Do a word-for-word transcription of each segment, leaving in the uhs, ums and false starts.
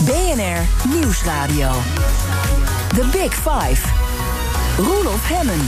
B N R Nieuwsradio. The Big Five. Roelof Hemmen.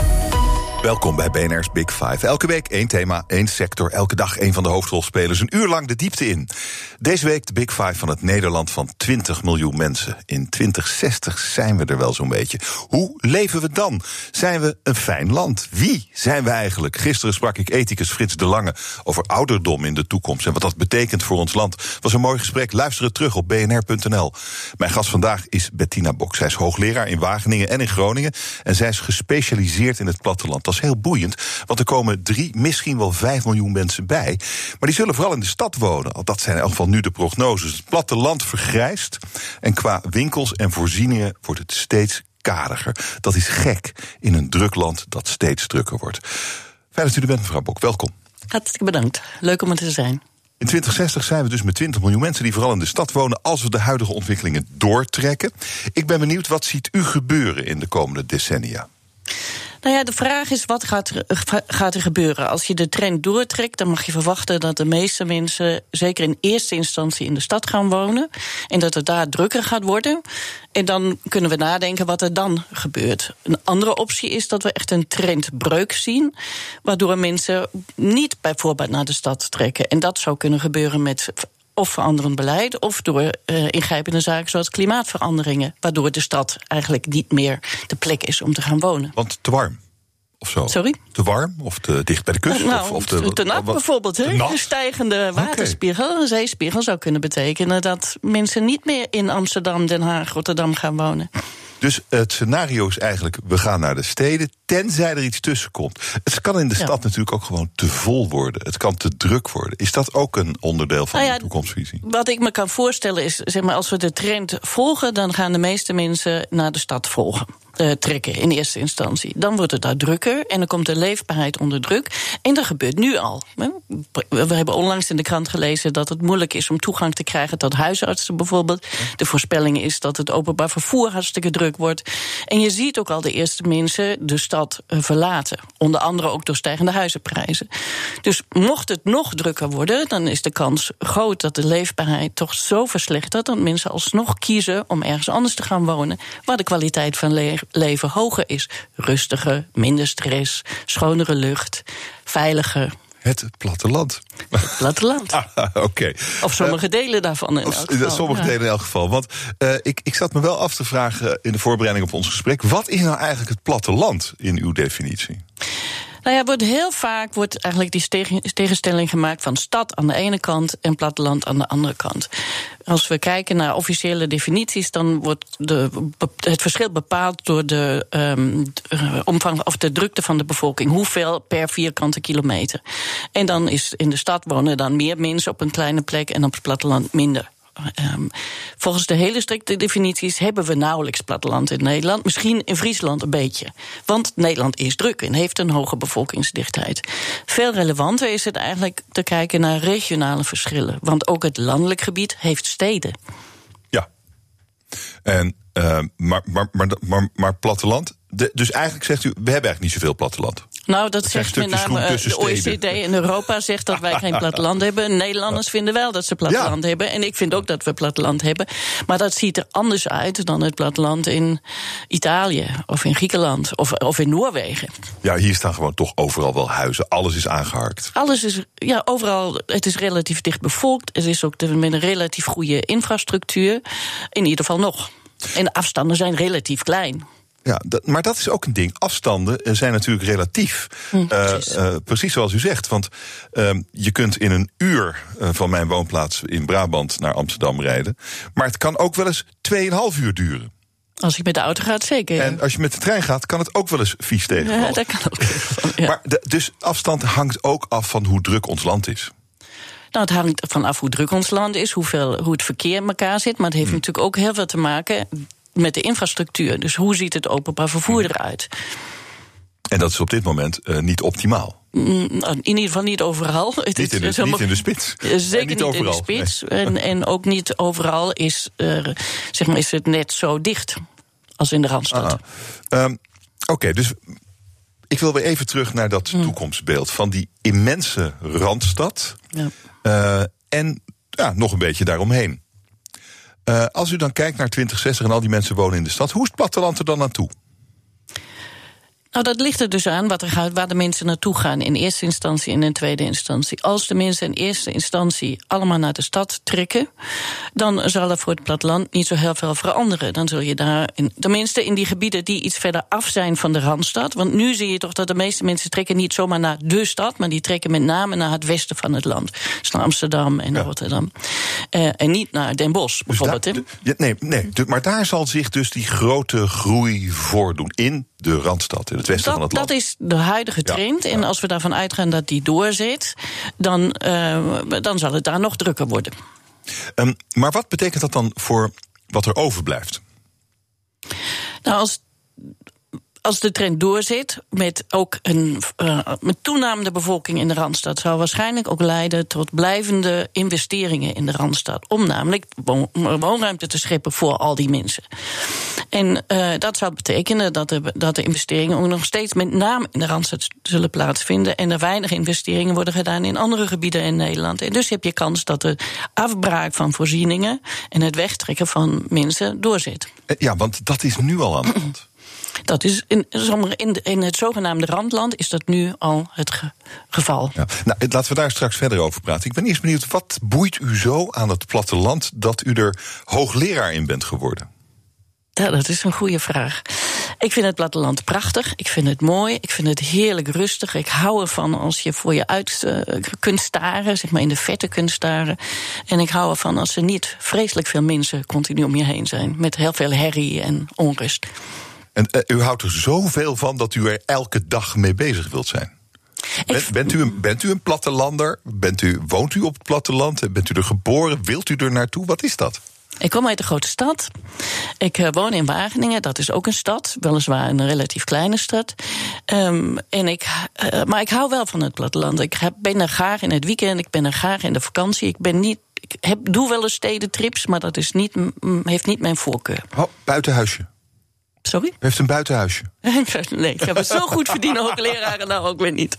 Welkom bij B N R's Big Five. Elke week één thema, één sector, elke dag één van de hoofdrolspelers. Een uur lang de diepte in. Deze week de Big Five van het Nederland van twintig miljoen mensen. In twintig zestig zijn we er wel zo'n beetje. Hoe leven we dan? Zijn we een fijn land? Wie zijn we eigenlijk? Gisteren sprak ik ethicus Frits de Lange over ouderdom in de toekomst en wat dat betekent voor ons land. Het was een mooi gesprek. Luister het terug op b n r punt n l. Mijn gast vandaag is Bettina Bok. Zij is hoogleraar in Wageningen en in Groningen. En zij is gespecialiseerd in het platteland. Dat is heel boeiend, want er komen drie, misschien wel vijf miljoen mensen bij. Maar die zullen vooral in de stad wonen. Al dat zijn in elk geval nu de prognoses. Het platteland vergrijst en qua winkels en voorzieningen wordt het steeds kariger. Dat is gek in een druk land dat steeds drukker wordt. Fijn dat u er bent, mevrouw Bok. Welkom. Hartstikke bedankt. Leuk om er te zijn. In twintig zestig zijn we dus met twintig miljoen mensen die vooral in de stad wonen als we de huidige ontwikkelingen doortrekken. Ik ben benieuwd, wat ziet u gebeuren in de komende decennia? Nou ja, de vraag is, wat gaat er, gaat er gebeuren? Als je de trend doortrekt, dan mag je verwachten dat de meeste mensen, zeker in eerste instantie, in de stad gaan wonen. En dat het daar drukker gaat worden. En dan kunnen we nadenken wat er dan gebeurt. Een andere optie is dat we echt een trendbreuk zien, waardoor mensen niet bijvoorbeeld naar de stad trekken. En dat zou kunnen gebeuren met of veranderend beleid, of door uh, ingrijpende zaken zoals klimaatveranderingen, waardoor de stad eigenlijk niet meer de plek is om te gaan wonen. Want te warm, of zo? Sorry? Te warm, of te dicht bij de kust? Nou, of, of te, te nat wat, bijvoorbeeld. Te nat? Een stijgende waterspiegel, okay. Een zeespiegel zou kunnen betekenen dat mensen niet meer in Amsterdam, Den Haag, Rotterdam gaan wonen. Dus het scenario is eigenlijk, we gaan naar de steden, tenzij er iets tussen komt. Het kan in de stad ja. natuurlijk ook gewoon te vol worden. Het kan te druk worden. Is dat ook een onderdeel van nou ja, de toekomstvisie? Wat ik me kan voorstellen is, zeg maar, als we de trend volgen, dan gaan de meeste mensen naar de stad volgen. Uh, trekken in eerste instantie. Dan wordt het daar drukker en dan komt de leefbaarheid onder druk. En dat gebeurt nu al. We hebben onlangs in de krant gelezen dat het moeilijk is om toegang te krijgen tot huisartsen bijvoorbeeld. De voorspelling is dat het openbaar vervoer hartstikke druk wordt. En je ziet ook al de eerste mensen de stad verlaten. Onder andere ook door stijgende huizenprijzen. Dus mocht het nog drukker worden, dan is de kans groot dat de leefbaarheid toch zo verslechtert dat mensen alsnog kiezen om ergens anders te gaan wonen, waar de kwaliteit van leven leven hoger is. Rustiger, minder stress, schonere lucht, veiliger. Het platteland. Het platteland. ah, Oké. Okay. Of sommige uh, delen daarvan in elk geval. Sommige ja. delen in elk geval. Want uh, ik, ik zat me wel af te vragen in de voorbereiding op ons gesprek, wat is nou eigenlijk het platteland in uw definitie? Nou ja, wordt heel vaak wordt eigenlijk die tegenstelling gemaakt van stad aan de ene kant en platteland aan de andere kant. Als we kijken naar officiële definities, dan wordt de, het verschil bepaald door de um, omvang of de drukte van de bevolking. Hoeveel per vierkante kilometer. En dan is in de stad wonen dan meer mensen op een kleine plek en op het platteland minder. Um, volgens de hele strikte definities hebben we nauwelijks platteland in Nederland. Misschien in Friesland een beetje. Want Nederland is druk en heeft een hoge bevolkingsdichtheid. Veel relevanter is het eigenlijk te kijken naar regionale verschillen. Want ook het landelijk gebied heeft steden. Ja. En, uh, maar, maar, maar, maar, maar platteland? De, dus eigenlijk zegt u, we hebben eigenlijk niet zoveel platteland. Nou, dat zegt met name de O E C D in Europa zegt dat wij geen platteland hebben. Nederlanders vinden wel dat ze platteland ja. hebben. En ik vind ook dat we platteland hebben. Maar dat ziet er anders uit dan het platteland in Italië of in Griekenland of, of in Noorwegen. Ja, hier staan gewoon toch overal wel huizen. Alles is aangeharkt. Alles is, ja, overal, het is relatief dicht bevolkt. Het is ook met een relatief goede infrastructuur. In ieder geval nog. En de afstanden zijn relatief klein. Ja, dat, maar dat is ook een ding. Afstanden zijn natuurlijk relatief. Hm, precies. Uh, uh, precies zoals u zegt. Want uh, je kunt in een uur uh, van mijn woonplaats in Brabant naar Amsterdam rijden. Maar het kan ook wel eens tweeënhalf uur duren. Als je met de auto gaat, zeker. En als je met de trein gaat, kan het ook wel eens vies tegenvallen. Ja, dat kan ook tegenvallen, ja. Maar de, dus afstand hangt ook af van hoe druk ons land is. Nou, het hangt vanaf hoe druk ons land is, hoeveel, hoe het verkeer in elkaar zit. Maar het heeft hm. natuurlijk ook heel veel te maken met de infrastructuur. Dus hoe ziet het openbaar vervoer eruit? En dat is op dit moment uh, niet optimaal. In ieder geval niet overal. Het niet, in de, is, niet in de spits. Zeker niet, niet in de spits. Nee. En, en ook niet overal is, uh, zeg maar, is het net zo dicht als in de Randstad. Ah, um, Oké, okay, dus ik wil weer even terug naar dat hmm. toekomstbeeld van die immense Randstad. Ja. Uh, en ja, nog een beetje daaromheen. Uh, als u dan kijkt naar twintig zestig en al die mensen wonen in de stad, hoe is het platteland er dan naartoe? Nou, dat ligt er dus aan wat er gaat, waar de mensen naartoe gaan. In eerste instantie en in tweede instantie. Als de mensen in eerste instantie allemaal naar de stad trekken, dan zal er voor het platteland niet zo heel veel veranderen. Dan zul je daar, in, tenminste in die gebieden die iets verder af zijn van de Randstad. Want nu zie je toch dat de meeste mensen trekken niet zomaar naar de stad, maar die trekken met name naar het westen van het land. Dus naar Amsterdam en ja. Rotterdam. Uh, en niet naar Den Bosch, bijvoorbeeld. Dus daar, ja, nee, nee, maar daar zal zich dus die grote groei voordoen in de Randstad, in het westen dat, van het land. Dat is de huidige trend. Ja, ja. En als we daarvan uitgaan dat die doorzet, dan, uh, dan zal het daar nog drukker worden. Um, maar wat betekent dat dan voor wat er overblijft? Nou, als Als de trend doorzet, met ook een uh, met toenamende bevolking in de Randstad, zou waarschijnlijk ook leiden tot blijvende investeringen in de Randstad. Om namelijk woon, woonruimte te scheppen voor al die mensen. En uh, dat zou betekenen dat de, dat de investeringen ook nog steeds met name in de Randstad zullen plaatsvinden. En er weinig investeringen worden gedaan in andere gebieden in Nederland. En dus heb je kans dat de afbraak van voorzieningen en het wegtrekken van mensen doorzet. Ja, want dat is nu al aan de hand. Dat is in, in, in het zogenaamde Randland is dat nu al het ge, geval. Ja, nou, laten we daar straks verder over praten. Ik ben eerst benieuwd, wat boeit u zo aan het platteland dat u er hoogleraar in bent geworden? Ja, dat is een goede vraag. Ik vind het platteland prachtig, ik vind het mooi, ik vind het heerlijk rustig. Ik hou ervan als je voor je uit uh, kunt staren, zeg maar in de verte kunt staren. En ik hou ervan als er niet vreselijk veel mensen continu om je heen zijn, met heel veel herrie en onrust. En uh, u houdt er zoveel van dat u er elke dag mee bezig wilt zijn. Bent, bent, u een, bent u een plattelander? Bent u, woont u op het platteland? Bent u er geboren? Wilt u er naartoe? Wat is dat? Ik kom uit een grote stad. Ik uh, woon in Wageningen, dat is ook een stad. Weliswaar een relatief kleine stad. Um, en ik, uh, maar ik hou wel van het platteland. Ik ben er graag in het weekend, ik ben er graag in de vakantie. Ik ben niet, ik heb, doe wel eens stedentrips, maar dat is niet, heeft niet mijn voorkeur. Oh, buitenhuisje. Sorry? U heeft een buitenhuisje. Nee, ik heb het zo goed verdienen, hoogleraren nou ook weer niet.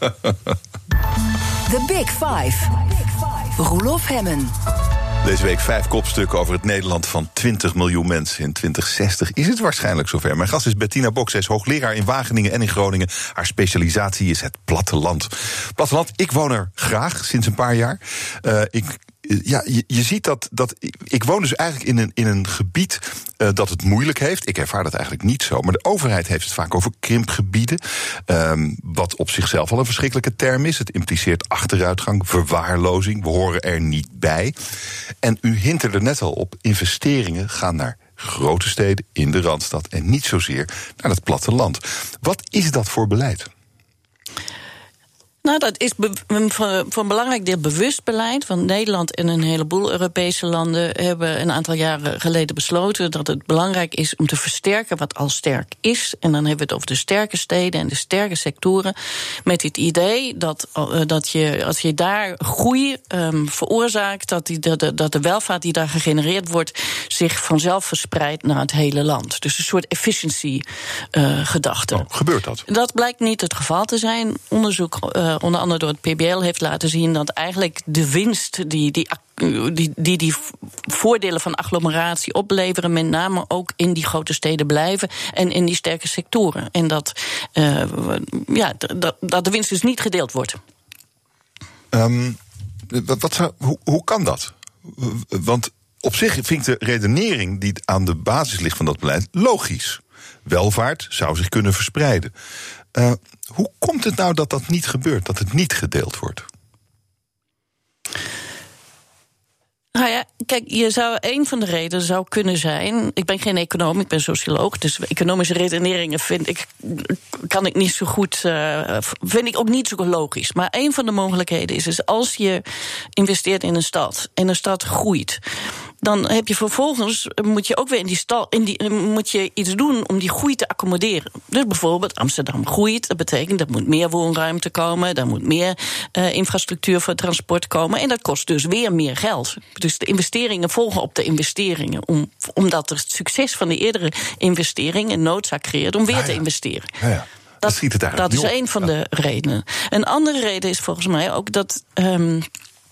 The Big Five. Roelof Hemmen. Deze week vijf kopstukken over het Nederland van twintig miljoen mensen. In twintig zestig is het waarschijnlijk zover. Mijn gast is Bettina Bok, zij is hoogleraar in Wageningen en in Groningen. Haar specialisatie is het platteland. Platteland, ik woon er graag sinds een paar jaar. Uh, ik... Ja, je, je ziet dat, dat. Ik woon dus eigenlijk in een, in een gebied uh, dat het moeilijk heeft. Ik ervaar dat eigenlijk niet zo. Maar de overheid heeft het vaak over krimpgebieden. Um, wat op zichzelf al een verschrikkelijke term is. Het impliceert achteruitgang, verwaarlozing. We horen er niet bij. En u hint er net al op. Investeringen gaan naar grote steden in de Randstad. En niet zozeer naar het platteland. Wat is dat voor beleid? Nou, dat is be- voor, voor een belangrijk deel bewust beleid. Want Nederland en een heleboel Europese landen hebben een aantal jaren geleden besloten dat het belangrijk is om te versterken wat al sterk is. En dan hebben we het over de sterke steden en de sterke sectoren. Met het idee dat, uh, dat je, als je daar groei um, veroorzaakt, dat, die, dat, de, dat de welvaart die daar gegenereerd wordt zich vanzelf verspreidt naar het hele land. Dus een soort efficiency uh, gedachte. Oh, gebeurt dat? Dat blijkt niet het geval te zijn. Onderzoek uh, onder andere door het P B L heeft laten zien dat eigenlijk de winst die die, die, die, die voordelen van agglomeratie opleveren, met name ook in die grote steden blijven en in die sterke sectoren. En dat, uh, ja, dat, dat de winst dus niet gedeeld wordt. Um, wat, wat zou, hoe, hoe kan dat? Want op zich vind ik de redenering die aan de basis ligt van dat beleid logisch. Welvaart zou zich kunnen verspreiden. Uh, hoe komt het nou dat dat niet gebeurt, dat het niet gedeeld wordt? Nou ja, kijk, je zou, een van de redenen zou kunnen zijn. Ik ben geen econoom, ik ben socioloog. Dus economische redeneringen vind ik, kan ik niet zo goed. Uh, vind ik ook niet zo logisch. Maar een van de mogelijkheden is, is als je investeert in een stad en een stad groeit, dan heb je vervolgens, moet je ook weer in die stad, in die, moet je iets doen om die groei te accommoderen. Dus bijvoorbeeld Amsterdam groeit, dat betekent dat moet meer woonruimte komen, daar moet meer uh, infrastructuur voor transport komen en dat kost dus weer meer geld. Dus de investeringen volgen op de investeringen, om, omdat het succes van de eerdere investering een noodzaak creëert om weer ja, ja. te investeren. Ja, ja. Dat, schiet het dat is op. een van ja. de redenen. Een andere reden is volgens mij ook dat Um,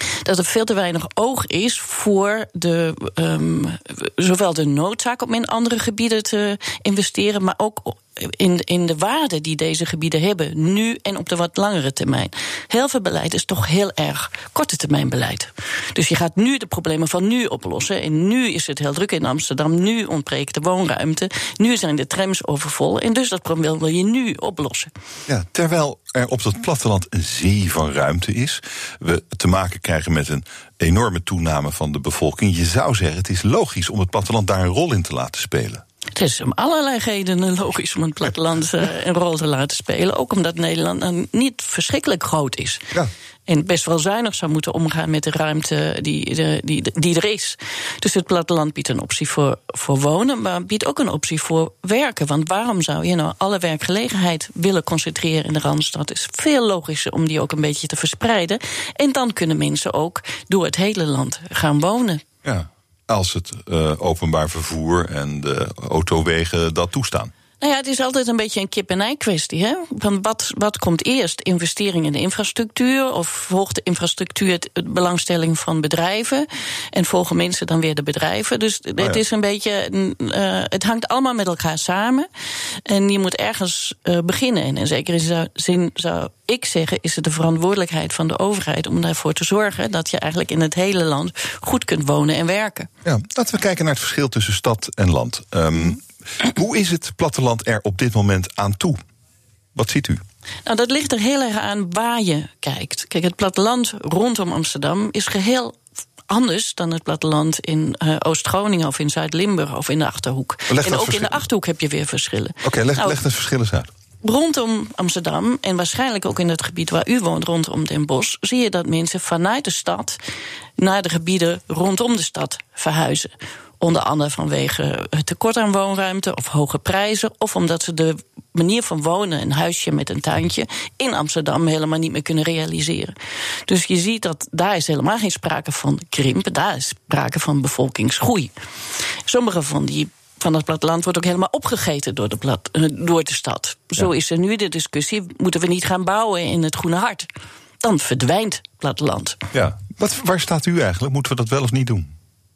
dat er veel te weinig oog is voor de, um, zowel de noodzaak om in andere gebieden te investeren, maar ook in, in de waarde die deze gebieden hebben, nu en op de wat langere termijn. Heel veel beleid is toch heel erg korte termijn beleid. Dus je gaat nu de problemen van nu oplossen. En nu is het heel druk in Amsterdam. Nu ontbreekt de woonruimte. Nu zijn de trams overvol. En dus dat probleem wil je nu oplossen. Ja, terwijl er op dat platteland een zee van ruimte is, we te maken krijgen met een enorme toename van de bevolking. Je zou zeggen, het is logisch om het platteland daar een rol in te laten spelen. Het is om allerlei redenen logisch om het platteland uh, een rol te laten spelen. Ook omdat Nederland uh, niet verschrikkelijk groot is. Ja. En best wel zuinig zou moeten omgaan met de ruimte die, de, die, die er is. Dus het platteland biedt een optie voor, voor wonen, maar biedt ook een optie voor werken. Want waarom zou je nou alle werkgelegenheid willen concentreren in de Randstad? Het is veel logischer om die ook een beetje te verspreiden. En dan kunnen mensen ook door het hele land gaan wonen. Ja. Als het uh, openbaar vervoer en de autowegen dat toestaan. Nou ja, het is altijd een beetje een kip-en-ei kwestie. Hè? Van wat, wat komt eerst? Investering in de infrastructuur? Of volgt de infrastructuur de belangstelling van bedrijven? En volgen mensen dan weer de bedrijven? Dus oh ja. het is een beetje. Uh, het hangt allemaal met elkaar samen. En je moet ergens uh, beginnen. En in zekere zin zou ik zeggen, is het de verantwoordelijkheid van de overheid om ervoor te zorgen dat je eigenlijk in het hele land goed kunt wonen en werken. Ja, laten we kijken naar het verschil tussen stad en land. Um, Hoe is het platteland er op dit moment aan toe? Wat ziet u? Nou, dat ligt er heel erg aan waar je kijkt. Kijk, het platteland rondom Amsterdam is geheel anders dan het platteland in uh, Oost-Groningen of in Zuid-Limburg of in de Achterhoek. En ook verschil... in de Achterhoek heb je weer verschillen. Oké, okay, leg, nou, leg de verschillen uit. Rondom Amsterdam, en waarschijnlijk ook in het gebied waar u woont, rondom Den Bosch, zie je dat mensen vanuit de stad naar de gebieden rondom de stad verhuizen. Onder andere vanwege het tekort aan woonruimte of hoge prijzen, of omdat ze de manier van wonen, een huisje met een tuintje, in Amsterdam helemaal niet meer kunnen realiseren. Dus je ziet dat daar is helemaal geen sprake van krimp, daar is sprake van bevolkingsgroei. Sommige van die van het platteland wordt ook helemaal opgegeten door de, plat, door de stad. Zo ja. is er nu de discussie, moeten we niet gaan bouwen in het Groene Hart? Dan verdwijnt het platteland. Ja. Wat, waar staat u eigenlijk? Moeten we dat wel of niet doen?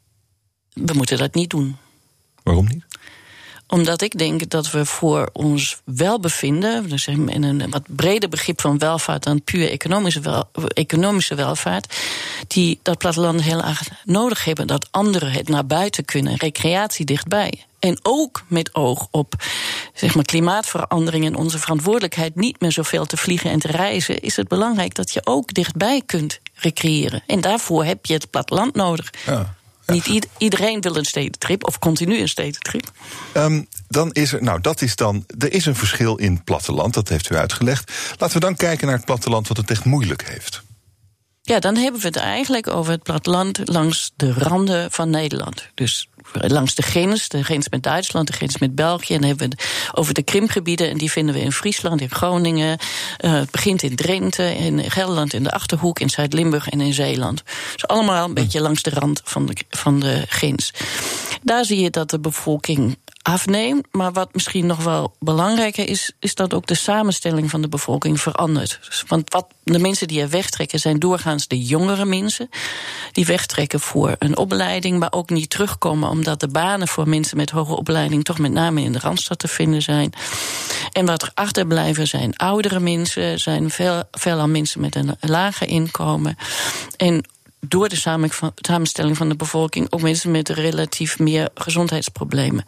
We moeten dat niet doen. Waarom niet? Omdat ik denk dat we voor ons welbevinden, dus in een wat breder begrip van welvaart dan puur economische, wel, economische welvaart, die dat platteland heel erg nodig hebben, dat anderen het naar buiten kunnen, recreatie dichtbij. En ook met oog op zeg maar, klimaatverandering en onze verantwoordelijkheid niet meer zoveel te vliegen en te reizen, is het belangrijk dat je ook dichtbij kunt recreëren. En daarvoor heb je het platteland nodig. Ja. Niet iedereen wil een stedentrip of continu een stedentrip. Um, dan is er, nou dat is dan, er is een verschil in het platteland, dat heeft u uitgelegd. Laten we dan kijken naar het platteland wat het echt moeilijk heeft. Ja, dan hebben we het eigenlijk over het platteland langs de randen van Nederland. Dus langs de grens, de grens met Duitsland, de grens met België. En dan hebben we het over de krimpgebieden, en die vinden we in Friesland, in Groningen. Uh, het begint in Drenthe, in Gelderland, in de Achterhoek, in Zuid-Limburg en in Zeeland. Dus allemaal een beetje langs de rand van de, van de grens. Daar zie je dat de bevolking afneemt. Maar wat misschien nog wel belangrijker is, is dat ook de samenstelling van de bevolking verandert. Dus, want wat de mensen die er wegtrekken zijn doorgaans de jongere mensen. Die wegtrekken voor een opleiding, maar ook niet terugkomen omdat de banen voor mensen met hoge opleiding toch met name in de Randstad te vinden zijn. En wat er achterblijven zijn oudere mensen, zijn veel, veelal mensen met een lager inkomen. En door de samenstelling van de bevolking ook mensen met relatief meer gezondheidsproblemen.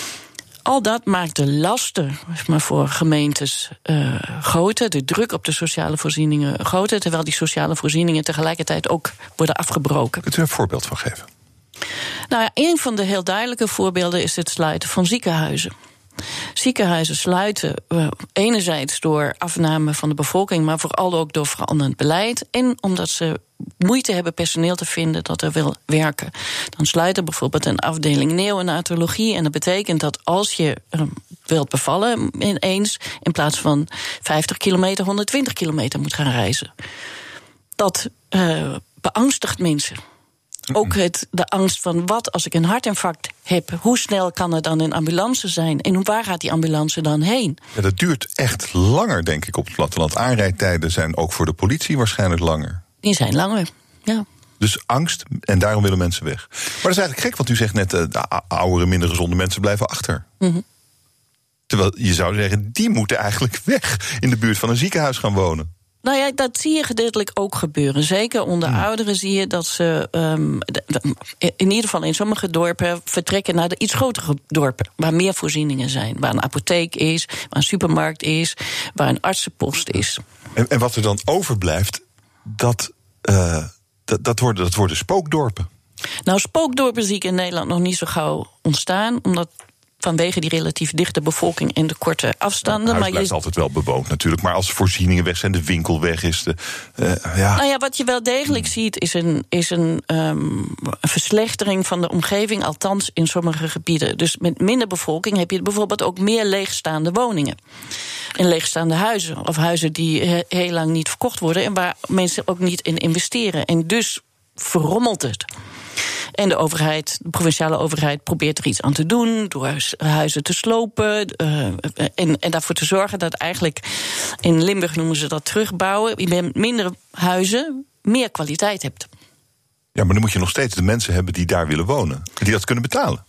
Al dat maakt de lasten maar voor gemeentes uh, groter, de druk op de sociale voorzieningen groter, terwijl die sociale voorzieningen tegelijkertijd ook worden afgebroken. Kunt u er een voorbeeld van geven? Nou ja, een van de heel duidelijke voorbeelden is het sluiten van ziekenhuizen. Ziekenhuizen sluiten uh, enerzijds door afname van de bevolking, maar vooral ook door veranderend beleid. En omdat ze moeite hebben personeel te vinden dat er wil werken. Dan sluiten bijvoorbeeld een afdeling neonatologie. En dat betekent dat als je uh, wilt bevallen ineens, in plaats van vijftig kilometer, honderdtwintig kilometer moet gaan reizen. Dat uh, beangstigt mensen. Ook het, de angst van wat als ik een hartinfarct heb, hoe snel kan er dan een ambulance zijn? En waar gaat die ambulance dan heen? Ja, dat duurt echt langer, denk ik, op het platteland. Aanrijdtijden zijn ook voor de politie waarschijnlijk langer. Die zijn langer. Ja. Dus angst, en daarom willen mensen weg. Maar dat is eigenlijk gek, want u zegt net... Uh, de oudere, minder gezonde mensen blijven achter. Mm-hmm. Terwijl je zou zeggen, die moeten eigenlijk weg... in de buurt van een ziekenhuis gaan wonen. Nou ja, dat zie je gedeeltelijk ook gebeuren. Zeker onder hmm. ouderen zie je dat ze... Um, in ieder geval in sommige dorpen... vertrekken naar de iets grotere dorpen... waar meer voorzieningen zijn. Waar een apotheek is, waar een supermarkt is... waar een artsenpost is. En, en wat er dan overblijft... dat... Uh, Dat, dat, worden, dat worden spookdorpen. Nou, spookdorpen zie ik in Nederland nog niet zo gauw ontstaan. Omdat vanwege die relatief dichte bevolking en de korte afstanden. Nou, het maar blijft je... altijd wel bewoond natuurlijk. Maar als voorzieningen weg zijn, de winkel weg is... De, uh, ja. Nou ja, wat je wel degelijk hmm. ziet is een, is een, um, een verslechtering van de omgeving. Althans in sommige gebieden. Dus met minder bevolking heb je bijvoorbeeld ook meer leegstaande woningen. En leegstaande huizen. Of huizen die he- heel lang niet verkocht worden. En waar mensen ook niet in investeren. En dus verrommelt het. En de overheid, de provinciale overheid, probeert er iets aan te doen... door huizen te slopen uh, en, en daarvoor te zorgen dat eigenlijk... in Limburg noemen ze dat terugbouwen... je met minder huizen meer kwaliteit hebt. Ja, maar dan moet je nog steeds de mensen hebben die daar willen wonen. Die dat kunnen betalen.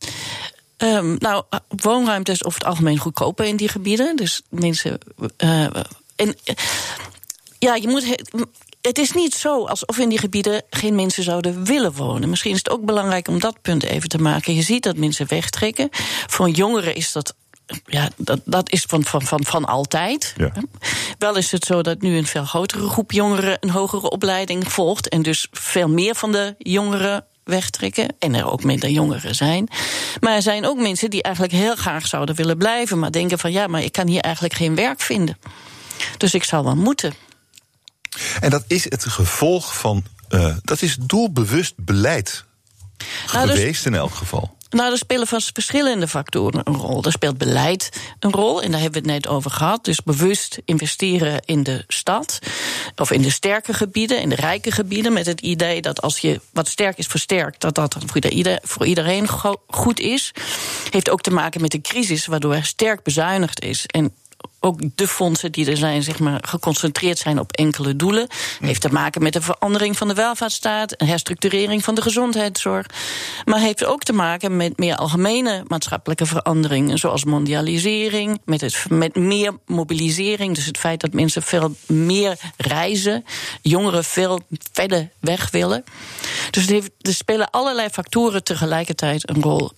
Um, nou, woonruimte is over het algemeen goedkoper in die gebieden. Dus mensen... Uh, en, ja, je moet... He- Het is niet zo alsof in die gebieden geen mensen zouden willen wonen. Misschien is het ook belangrijk om dat punt even te maken. Je ziet dat mensen wegtrekken. Voor jongeren is dat... Ja, dat, dat is van, van, van, van altijd. Ja. Wel is het zo dat nu een veel grotere groep jongeren... een hogere opleiding volgt... en dus veel meer van de jongeren wegtrekken. En er ook minder jongeren zijn. Maar er zijn ook mensen die eigenlijk heel graag zouden willen blijven... maar denken van ja, maar ik kan hier eigenlijk geen werk vinden. Dus ik zou wel moeten... En dat is het gevolg van, uh, dat is doelbewust beleid nou, geweest dus, in elk geval. Nou, er spelen vast verschillende factoren een rol. Er speelt beleid een rol, en daar hebben we het net over gehad. Dus bewust investeren in de stad, of in de sterke gebieden, in de rijke gebieden... met het idee dat als je wat sterk is versterkt... dat dat voor, ieder, voor iedereen go- goed is. Heeft ook te maken met de crisis, waardoor er sterk bezuinigd is... En ook de fondsen die er zijn, zeg maar, geconcentreerd zijn op enkele doelen. Heeft te maken met de verandering van de welvaartsstaat, een herstructurering van de gezondheidszorg. Maar heeft ook te maken met meer algemene maatschappelijke veranderingen, zoals mondialisering, met, het, met meer mobilisering. Dus het feit dat mensen veel meer reizen, jongeren veel verder weg willen. Dus het heeft, er spelen allerlei factoren tegelijkertijd een rol.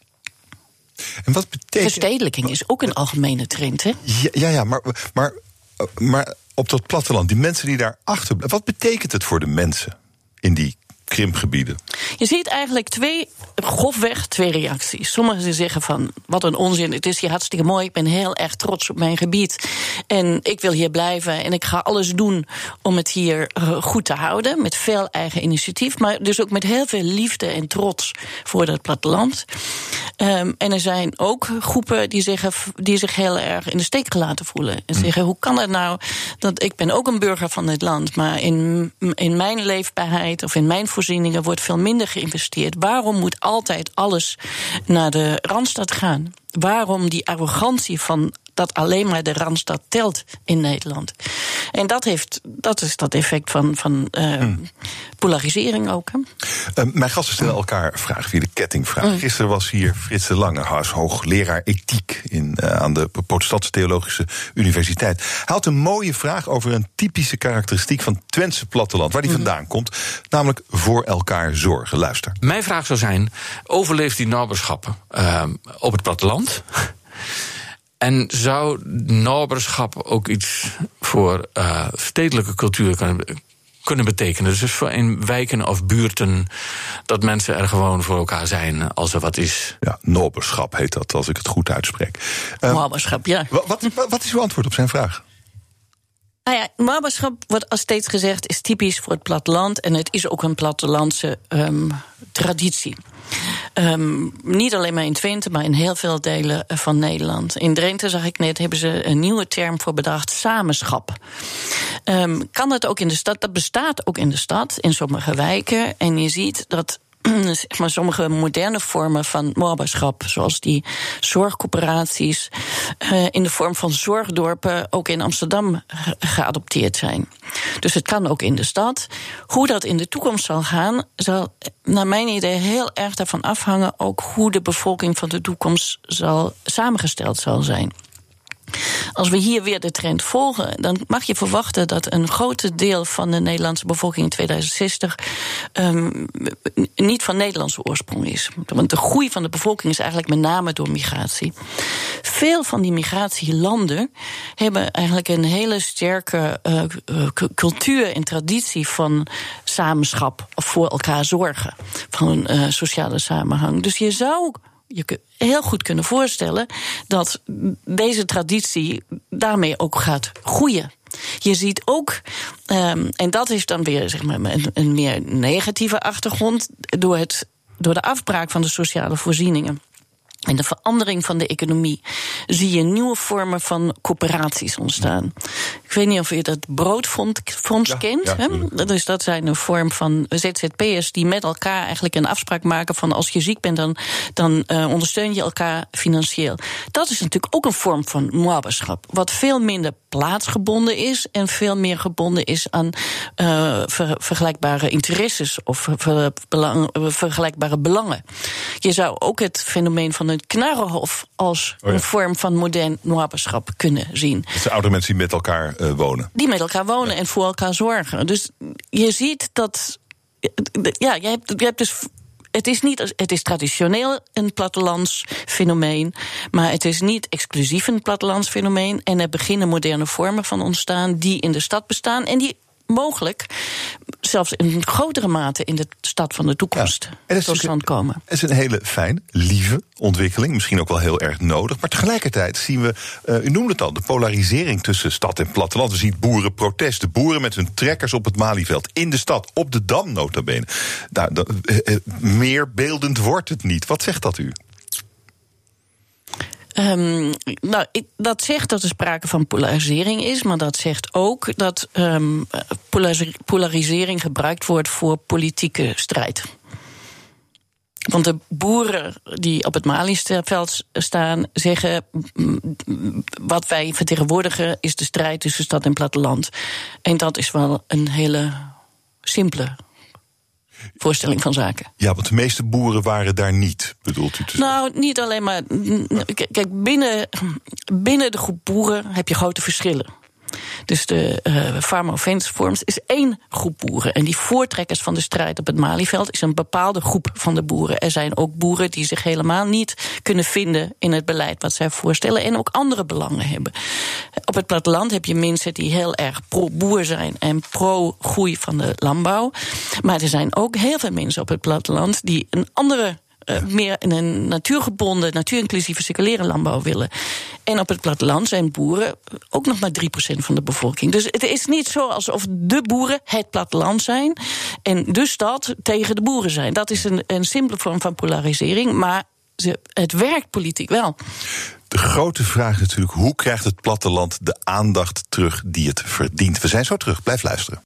En wat betekent... Verstedelijking is ook een algemene trend, hè? Ja, ja, ja maar, maar, maar op dat platteland, die mensen die daar achter... wat betekent het voor de mensen in die krimpgebieden? Je ziet eigenlijk twee, grofweg twee reacties. Sommigen zeggen van, wat een onzin, het is hier hartstikke mooi... ik ben heel erg trots op mijn gebied... en ik wil hier blijven en ik ga alles doen om het hier goed te houden... met veel eigen initiatief, maar dus ook met heel veel liefde en trots... voor dat platteland. Um, en er zijn ook groepen die, zeggen, die zich heel erg in de steek gelaten voelen. En zeggen, hoe kan het nou dat ik ben ook een burger van dit land... maar in, in mijn leefbaarheid of in mijn voorzieningen wordt veel minder geïnvesteerd. Waarom moet altijd alles naar de Randstad gaan? Waarom die arrogantie van dat alleen maar de Randstad telt in Nederland? En dat, heeft, dat is dat effect van, van uh, hmm. polarisering ook. Hè? Uh, mijn gasten stellen elkaar vragen via de kettingvraag. Hmm. Gisteren was hier Frits de Lange, hoogleraar ethiek in, uh, aan de Protestantse Theologische Universiteit. Hij had een mooie vraag over een typische karakteristiek van het Twentse platteland, waar die hmm. vandaan komt, namelijk voor elkaar zorgen. Luister. Mijn vraag zou zijn, overleeft die naberschap uh, op het platteland? En zou naberschap ook iets voor uh, stedelijke cultuur kunnen, kunnen betekenen? Dus voor in wijken of buurten dat mensen er gewoon voor elkaar zijn als er wat is. Ja, naberschap heet dat, als ik het goed uitspreek. Uh, naberschap, ja. Wat, wat, wat is uw antwoord op zijn vraag? Nou ja, naberschap wordt al steeds gezegd is typisch voor het platteland. En het is ook een plattelandse um, traditie. Um, niet alleen maar in Twente, maar in heel veel delen van Nederland. In Drenthe, zag ik net, hebben ze een nieuwe term voor bedacht: samenschap. Um, kan dat ook in de stad? Dat bestaat ook in de stad, in sommige wijken. En je ziet dat zeg maar, sommige moderne vormen van moaberschap, zoals die zorgcoöperaties, uh, in de vorm van zorgdorpen ook in Amsterdam ge- geadopteerd zijn. Dus het kan ook in de stad. Hoe dat in de toekomst zal gaan, zal naar mijn idee heel erg daarvan afhangen ook hoe de bevolking van de toekomst zal samengesteld zal zijn. Als we hier weer de trend volgen, dan mag je verwachten dat een groot deel van de Nederlandse bevolking in tweeduizend zestig um, niet van Nederlandse oorsprong is. Want de groei van de bevolking is eigenlijk met name door migratie. Veel van die migratielanden hebben eigenlijk een hele sterke uh, cultuur en traditie van samenschap of voor elkaar zorgen, van een uh, sociale samenhang. Dus je zou je kunt heel goed kunnen voorstellen dat deze traditie daarmee ook gaat groeien. Je ziet ook, um, en dat is dan weer zeg maar, een, een meer negatieve achtergrond, door, het, door de afbraak van de sociale voorzieningen en de verandering van de economie zie je nieuwe vormen van coöperaties ontstaan. Ik weet niet of je dat broodfonds ja, kent. Ja, hè? Dus dat zijn een vorm van Z Z P'ers die met elkaar eigenlijk een afspraak maken van als je ziek bent, dan, dan uh, ondersteun je elkaar financieel. Dat is natuurlijk ook een vorm van moaberschap, wat veel minder plaatsgebonden is en veel meer gebonden is aan uh, ver, vergelijkbare interesses of ver, belang, vergelijkbare belangen. Je zou ook het fenomeen van een knarrenhof als oh ja. een vorm van modern moaberschap kunnen zien. Dat zijn oude mensen die met elkaar uh, wonen. Die met elkaar wonen ja. en voor elkaar zorgen. Dus je ziet dat, ja, je hebt, je hebt dus. Het is, niet, het is traditioneel een plattelandsfenomeen, maar het is niet exclusief een plattelandsfenomeen. En er beginnen moderne vormen van ontstaan die in de stad bestaan en die mogelijk zelfs in grotere mate in de stad van de toekomst ja. tot stand komen. Het is een hele fijn, lieve ontwikkeling, misschien ook wel heel erg nodig. Maar tegelijkertijd zien we, uh, u noemde het al, de polarisering tussen stad en platteland. We zien boerenprotest, de boeren met hun trekkers op het Malieveld, in de stad, op de Dam nota bene. Nou, uh, uh, meer beeldend wordt het niet. Wat zegt dat u? Um, nou, ik, dat zegt dat er sprake van polarisering is, maar dat zegt ook dat um, polarisering gebruikt wordt voor politieke strijd. Want de boeren die op het Malieveld staan zeggen, wat wij vertegenwoordigen is de strijd tussen stad en platteland. En dat is wel een hele simpele voorstelling van zaken. Ja, want de meeste boeren waren daar niet, bedoelt u te zeggen? Nou, niet alleen maar. Kijk, binnen, binnen de groep boeren heb je grote verschillen. Dus de uh, Farmer Offence Forums is één groep boeren. En die voortrekkers van de strijd op het Malieveld is een bepaalde groep van de boeren. Er zijn ook boeren die zich helemaal niet kunnen vinden in het beleid wat zij voorstellen en ook andere belangen hebben. Op het platteland heb je mensen die heel erg pro-boer zijn en pro-groei van de landbouw. Maar er zijn ook heel veel mensen op het platteland die een andere Uh, meer in een natuurgebonden, natuurinclusieve, circulaire landbouw willen. En op het platteland zijn boeren ook nog maar drie procent van de bevolking. Dus het is niet zo alsof de boeren het platteland zijn en de stad tegen de boeren zijn. Dat is een, een simpele vorm van polarisering, maar ze, het werkt politiek wel. De grote vraag is natuurlijk, hoe krijgt het platteland de aandacht terug die het verdient? We zijn zo terug, blijf luisteren.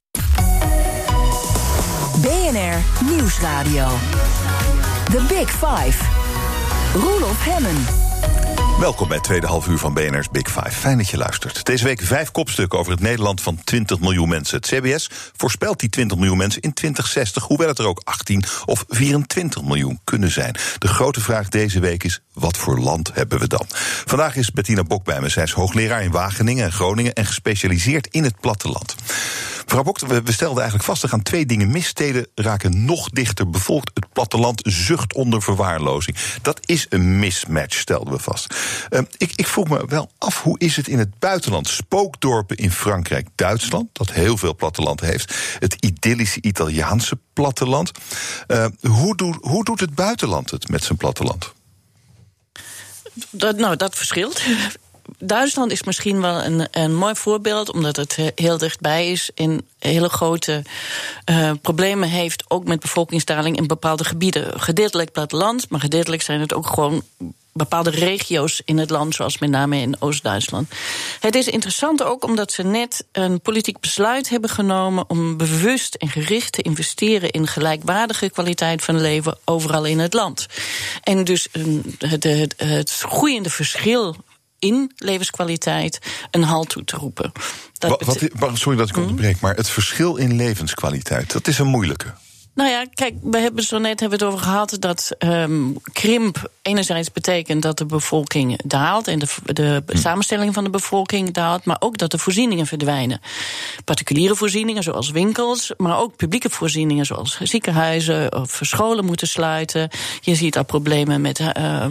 B N R Nieuwsradio. The Big Five. Roelof Hemmen. Welkom bij het tweede half uur van B N R's Big Five. Fijn dat je luistert. Deze week vijf kopstukken over het Nederland van twintig miljoen mensen. Het C B S voorspelt die twintig miljoen mensen in twintig zestig... hoewel het er ook achttien of vierentwintig miljoen kunnen zijn. De grote vraag deze week is, wat voor land hebben we dan? Vandaag is Bettina Bok bij me. Zij is hoogleraar in Wageningen en Groningen en gespecialiseerd in het platteland. Mevrouw Bok, we stelden eigenlijk vast, er gaan twee dingen mis. Steden raken nog dichter bevolkt. Het platteland zucht onder verwaarlozing. Dat is een mismatch, stelden we vast. Uh, ik, ik vroeg me wel af, hoe is het in het buitenland? Spookdorpen in Frankrijk, Duitsland, dat heel veel platteland heeft. Het idyllische Italiaanse platteland. Uh, hoe, doet, hoe doet het buitenland het met zijn platteland? Dat, nou, dat verschilt. Duitsland is misschien wel een, een mooi voorbeeld, omdat het heel dichtbij is en hele grote uh, problemen heeft, ook met bevolkingsdaling in bepaalde gebieden. Gedeeltelijk platteland, maar gedeeltelijk zijn het ook gewoon bepaalde regio's in het land, zoals met name in Oost-Duitsland. Het is interessant ook omdat ze net een politiek besluit hebben genomen om bewust en gericht te investeren in gelijkwaardige kwaliteit van leven overal in het land. En dus het, het, het groeiende verschil in levenskwaliteit een halt toe te roepen. Dat wat, wat, sorry dat ik onderbreek, maar het verschil in levenskwaliteit, dat is een moeilijke. Nou ja, kijk, we hebben zo net hebben we het over gehad dat um, krimp enerzijds betekent dat de bevolking daalt en de, de hm. samenstelling van de bevolking daalt, maar ook dat de voorzieningen verdwijnen. Particuliere voorzieningen zoals winkels, maar ook publieke voorzieningen zoals ziekenhuizen of scholen moeten sluiten. Je ziet al problemen met, uh,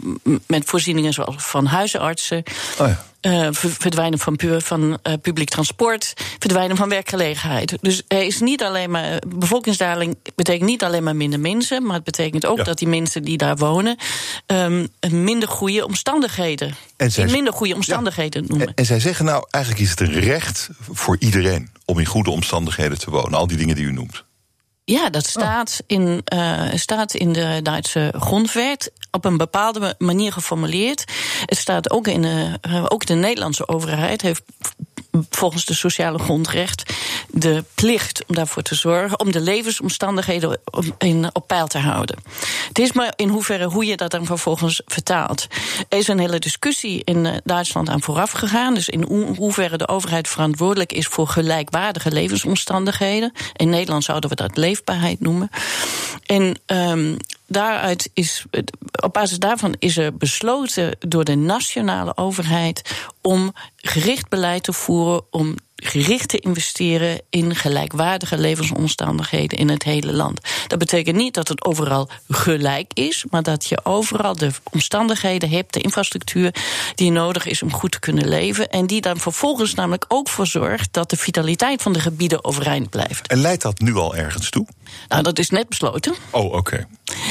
met voorzieningen zoals van huisartsen. Oh ja. Uh, verdwijnen van, pu- van uh, publiek transport, verdwijnen van werkgelegenheid. Dus er is niet alleen maar. Bevolkingsdaling betekent niet alleen maar minder mensen, maar het betekent ook ja. dat die mensen die daar wonen um, minder goede omstandigheden. En zij, in minder goede omstandigheden ja. noemen. En, en zij zeggen nou, eigenlijk is het een recht voor iedereen om in goede omstandigheden te wonen. Al die dingen die u noemt. Ja, dat staat in, uh, staat in de Duitse grondwet op een bepaalde manier geformuleerd. Het staat ook in de, uh, ook de Nederlandse overheid heeft volgens de sociale grondrecht de plicht om daarvoor te zorgen, om de levensomstandigheden op, in, op peil te houden. Het is maar in hoeverre hoe je dat dan vervolgens vertaalt. Er is een hele discussie in Duitsland aan vooraf gegaan, dus in ho- hoeverre de overheid verantwoordelijk is voor gelijkwaardige levensomstandigheden. In Nederland zouden we dat leefbaarheid noemen. En um, daaruit is, op basis daarvan is er besloten door de nationale overheid om gericht beleid te voeren, om gericht te investeren in gelijkwaardige levensomstandigheden in het hele land. Dat betekent niet dat het overal gelijk is, maar dat je overal de omstandigheden hebt, de infrastructuur die nodig is om goed te kunnen leven en die dan vervolgens namelijk ook voor zorgt dat de vitaliteit van de gebieden overeind blijft. En leidt dat nu al ergens toe? Nou, dat is net besloten. Oh, oké. Okay.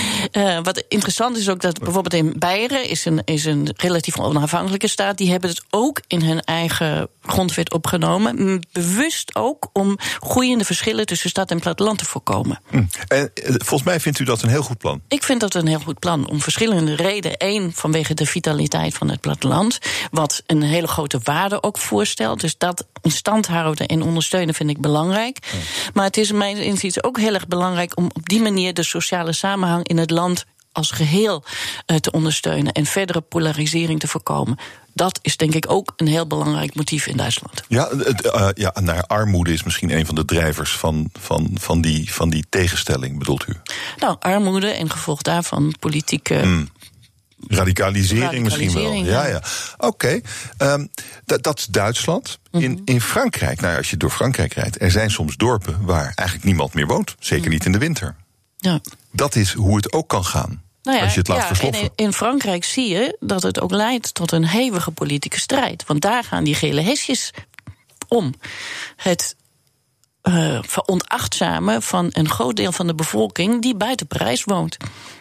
Uh, wat interessant is ook dat bijvoorbeeld in Beieren is een, is een relatief onafhankelijke staat. Die hebben het ook in hun eigen grondwet opgenomen. Bewust ook om groeiende verschillen tussen stad en platteland te voorkomen. Hm. En volgens mij vindt u dat een heel goed plan? Ik vind dat een heel goed plan. Om verschillende redenen. Eén, vanwege de vitaliteit van het platteland. Wat een hele grote waarde ook voorstelt. Dus dat in stand houden en ondersteunen vind ik belangrijk. Hm. Maar het is in mijn inziens ook heel erg belangrijk om op die manier de sociale samenhang in het land als geheel uh, te ondersteunen en verdere polarisering te voorkomen. Dat is denk ik ook een heel belangrijk motief in Duitsland. Ja, het, uh, ja nou, armoede is misschien een van de drijvers van, van, van, die, van die tegenstelling, bedoelt u? Nou, armoede en gevolg daarvan politieke Mm. Radicalisering, Radicalisering misschien wel. Ja, ja. Oké, okay. um, dat, dat is Duitsland. Mm-hmm. In, in Frankrijk, nou, als je door Frankrijk rijdt, er zijn soms dorpen waar eigenlijk niemand meer woont. Zeker mm. niet in de winter. Ja. Dat is hoe het ook kan gaan. Nou ja, als je het laat ja, versloffen. En in Frankrijk zie je dat het ook leidt tot een hevige politieke strijd. Want daar gaan die gele hesjes om. Het uh, veronachtzamen van een groot deel van de bevolking die buiten Parijs woont.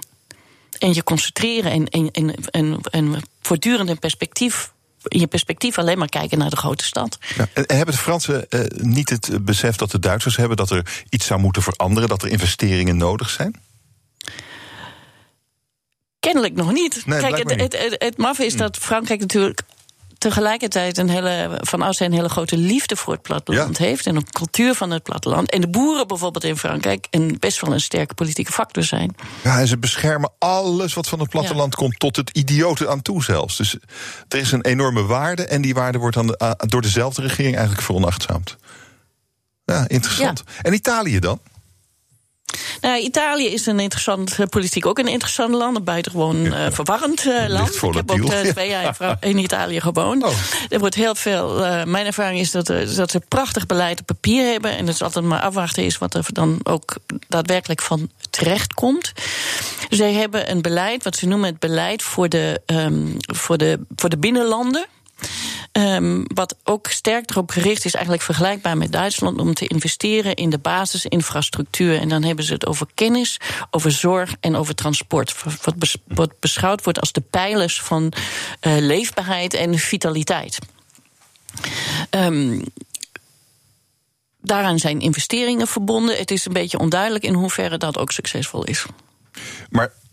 En je concentreren en, en, en, en, en voortdurend in perspectief. In je perspectief alleen maar kijken naar de grote stad. Ja, en hebben de Fransen uh, niet het besef dat de Duitsers hebben dat er iets zou moeten veranderen, dat er investeringen nodig zijn? Kennelijk nog niet. Nee, Kijk, het, het, het, het maf is dat Frankrijk natuurlijk tegelijkertijd een hele, van oudsher een hele grote liefde voor het platteland ja. heeft en een cultuur van het platteland. En de boeren bijvoorbeeld in Frankrijk een best wel een sterke politieke factor zijn. Ja, en ze beschermen alles wat van het platteland ja. komt tot het idiote aan toe zelfs. Dus er is een enorme waarde en die waarde wordt aan de, door dezelfde regering eigenlijk veronachtzaamd. Ja, interessant. Ja. En Italië dan? Nou, Italië is een interessant, politiek ook een interessant land. Een buitengewoon uh, verwarrend uh, land. Ik heb ook uh, twee jaar in Italië gewoond. Oh. Er wordt heel veel. Uh, mijn ervaring is dat, uh, dat ze prachtig beleid op papier hebben. En het is altijd maar afwachten is wat er dan ook daadwerkelijk van terecht komt. Zij hebben een beleid, wat ze noemen het beleid voor de, um, voor de, voor de binnenlanden. Um, wat ook sterk erop gericht is, eigenlijk vergelijkbaar met Duitsland, om te investeren in de basisinfrastructuur. En dan hebben ze het over kennis, over zorg en over transport. Wat, bes, wat beschouwd wordt als de pijlers van uh, leefbaarheid en vitaliteit. Um, daaraan zijn investeringen verbonden. Het is een beetje onduidelijk in hoeverre dat ook succesvol is. Maar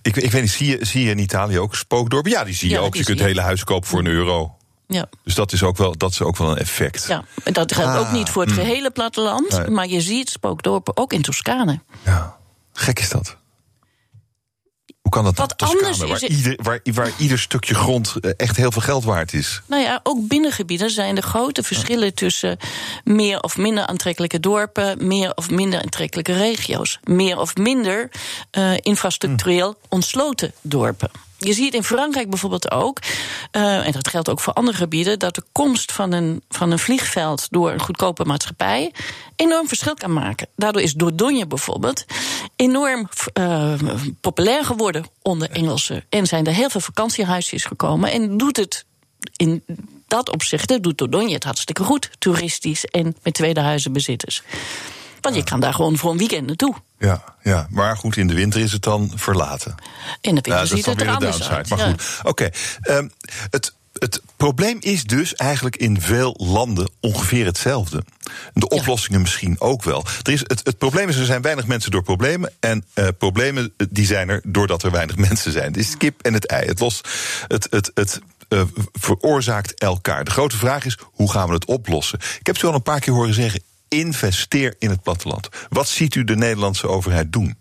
Ik, ik weet niet, zie je, zie je in Italië ook spookdorpen? Ja, die zie je Ja, ook. die Je kunt zie het je. hele huis kopen voor een euro. Ja. Dus dat is ook wel, dat is ook wel een effect. Ja, en dat geldt Ah, ook niet voor het mm. gehele platteland. Nee. Maar je ziet spookdorpen ook in Toscane. Ja. Gek is dat. Hoe kan dat dan? Wat Toscane, anders is waar, het- ieder, waar, waar ieder stukje grond eh, echt heel veel geld waard is. Nou ja, ook binnengebieden zijn er grote verschillen tussen meer of minder aantrekkelijke dorpen, meer of minder aantrekkelijke regio's, meer of minder uh, infrastructureel ontsloten dorpen. Je ziet in Frankrijk bijvoorbeeld ook, uh, en dat geldt ook voor andere gebieden, dat de komst van een, van een vliegveld door een goedkope maatschappij enorm verschil kan maken. Daardoor is Dordogne bijvoorbeeld enorm uh, populair geworden onder Engelsen. En zijn er heel veel vakantiehuisjes gekomen en doet het in dat opzicht, doet Dordogne het hartstikke goed, toeristisch en met tweedehuizenbezitters. Want je kan daar gewoon voor een weekend naartoe. Ja, ja, maar goed, in de winter is het dan verlaten. In de winter Ja, dat is ziet dan het er weer de anders downside. uit. Maar Ja. goed, oké. Um, het, het probleem is dus eigenlijk in veel landen ongeveer hetzelfde. De oplossingen misschien ook wel. Er is, het, het probleem is, er zijn weinig mensen door problemen. En uh, problemen die zijn er doordat er weinig mensen zijn. Het is het kip en het ei. Het, los, het, het, het uh, veroorzaakt elkaar. De grote vraag is, hoe gaan we het oplossen? Ik heb het u al een paar keer horen zeggen, investeer in het platteland. Wat ziet u de Nederlandse overheid doen?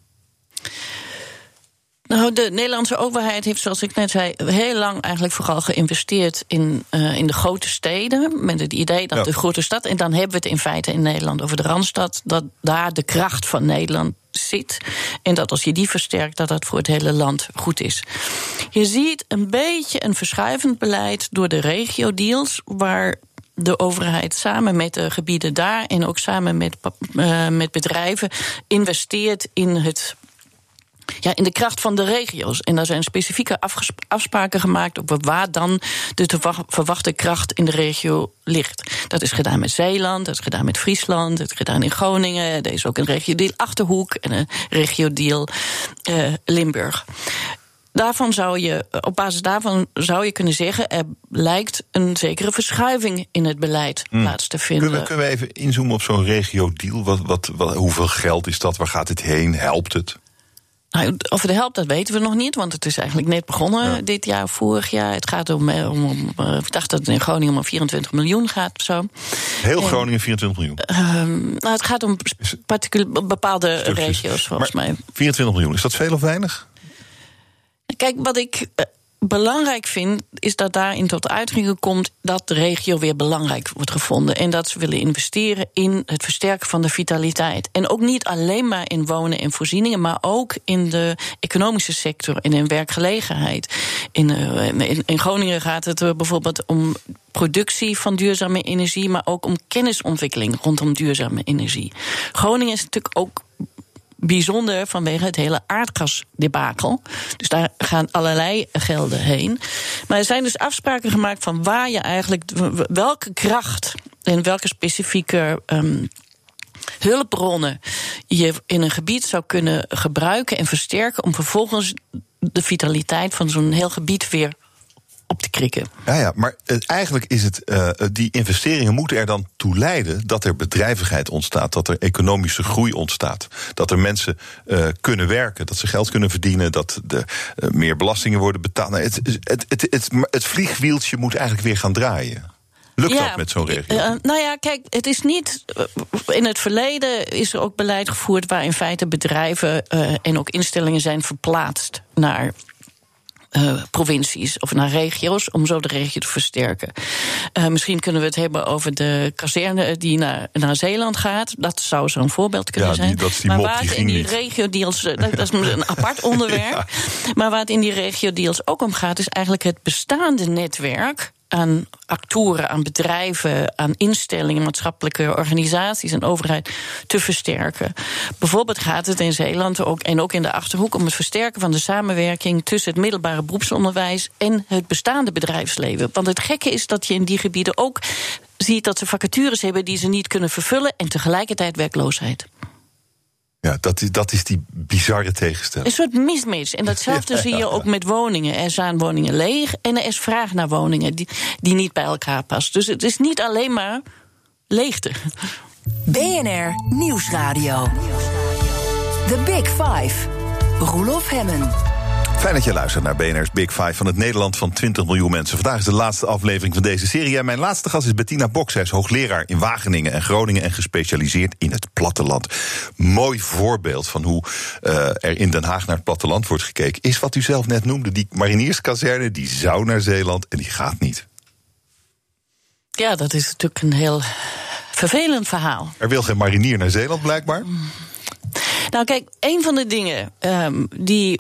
Nou, de Nederlandse overheid heeft, zoals ik net zei, heel lang eigenlijk vooral geïnvesteerd in, uh, in de grote steden. Met het idee dat Ja. de grote stad, en dan hebben we het in feite in Nederland over de Randstad, dat daar de kracht van Nederland zit. En dat als je die versterkt, dat dat voor het hele land goed is. Je ziet een beetje een verschuivend beleid door de regio-deals, waar de overheid samen met de gebieden daar en ook samen met, uh, met bedrijven investeert in het. Ja, in de kracht van de regio's. En daar zijn specifieke afspraken gemaakt over waar dan de te verwachte kracht in de regio ligt. Dat is gedaan met Zeeland, dat is gedaan met Friesland, dat is gedaan in Groningen. Er is ook een regio-deal Achterhoek en een regio-deal uh, Limburg. Daarvan zou je, op basis daarvan zou je kunnen zeggen, er lijkt een zekere verschuiving in het beleid hmm. plaats te vinden. Kunnen we, kunnen we even inzoomen op zo'n regio-deal? Wat, wat, wat, hoeveel geld is dat? Waar gaat het heen? Helpt het? Nou, of het helpt, dat weten we nog niet, want het is eigenlijk net begonnen ja. dit jaar, vorig jaar. Het gaat om, om, om ik dacht dat het in Groningen om vierentwintig miljoen gaat of zo. Heel en, Groningen vierentwintig miljoen? Um, nou, het gaat om particulier, bepaalde Stukjes. regio's, volgens maar mij. vierentwintig miljoen, is dat veel of weinig? Kijk, wat ik uh, belangrijk vind, is dat daarin tot uitdrukking komt dat de regio weer belangrijk wordt gevonden. En dat ze willen investeren in het versterken van de vitaliteit. En ook niet alleen maar in wonen en voorzieningen, maar ook in de economische sector en in werkgelegenheid. In, uh, in, in Groningen gaat het uh, bijvoorbeeld om productie van duurzame energie, maar ook om kennisontwikkeling rondom duurzame energie. Groningen is natuurlijk ook bijzonder vanwege het hele aardgasdebakel. Dus daar gaan allerlei gelden heen. Maar er zijn dus afspraken gemaakt van waar je eigenlijk, welke kracht en welke specifieke um, hulpbronnen je in een gebied zou kunnen gebruiken en versterken om vervolgens de vitaliteit van zo'n heel gebied weer op te krikken. Ja, ja, maar het, eigenlijk is het, uh, die investeringen moeten er dan toe leiden dat er bedrijvigheid ontstaat, dat er economische groei ontstaat, dat er mensen uh, kunnen werken, dat ze geld kunnen verdienen, dat er uh, meer belastingen worden betaald. Nou, het, het, het, het, het, het vliegwieltje moet eigenlijk weer gaan draaien. Lukt ja, dat met zo'n regio? Uh, nou ja, kijk, het is niet. Uh, in het verleden is er ook beleid gevoerd waar in feite bedrijven uh, en ook instellingen zijn verplaatst naar Uh, provincies of naar regio's, om zo de regio te versterken. Uh, misschien kunnen we het hebben over de kazerne die naar, naar Zeeland gaat. Dat zou zo'n voorbeeld kunnen ja, zijn. Die, dat is die maar mop, waar die het ging in die niet. regio-deals, uh, dat, dat is een apart onderwerp. Ja. Maar waar het in die regio-deals ook om gaat, is eigenlijk het bestaande netwerk aan actoren, aan bedrijven, aan instellingen, maatschappelijke organisaties en overheid te versterken. Bijvoorbeeld gaat het in Zeeland ook, en ook in de Achterhoek om het versterken van de samenwerking tussen het middelbare beroepsonderwijs en het bestaande bedrijfsleven. Want het gekke is dat je in die gebieden ook ziet dat ze vacatures hebben die ze niet kunnen vervullen en tegelijkertijd werkloosheid. Ja, dat is, dat is die bizarre tegenstelling. Een soort mismatch. En datzelfde ja, zie je ja, ja. ook met woningen. Er zijn woningen leeg en er is vraag naar woningen die, die niet bij elkaar past. Dus het is niet alleen maar leegte. B N R Nieuwsradio. The Big Five. Roelof Hemmen. Fijn dat je luistert naar B N R's Big Five van het Nederland van twintig miljoen mensen. Vandaag is de laatste aflevering van deze serie. En mijn laatste gast is Bettina Bok. Zij is hoogleraar in Wageningen en Groningen en gespecialiseerd in het platteland. Mooi voorbeeld van hoe uh, er in Den Haag naar het platteland wordt gekeken is wat u zelf net noemde. Die marinierskazerne, die zou naar Zeeland en die gaat niet. Ja, dat is natuurlijk een heel vervelend verhaal. Er wil geen marinier naar Zeeland, blijkbaar. Nou kijk, een van de dingen um, die